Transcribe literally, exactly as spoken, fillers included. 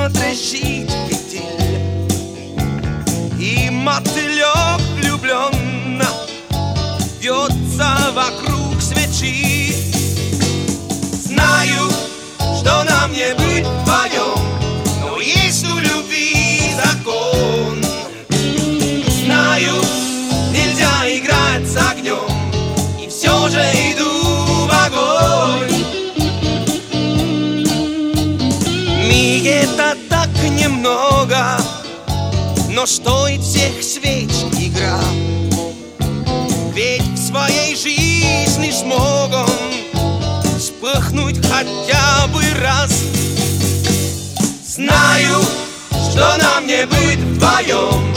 трещит фитиль, и мотылек влюбленно вьется вокруг свечи. Знаю, что нам не быть вдвоем, но есть у любви закон. Знаю, нельзя играть с огнем, и все же иду в огонь. Миг-то так немного, но стоит всех свеч игра. Ведь в своей жизни смог он вспыхнуть хотя бы раз. Знаю, что нам не быть вдвоем,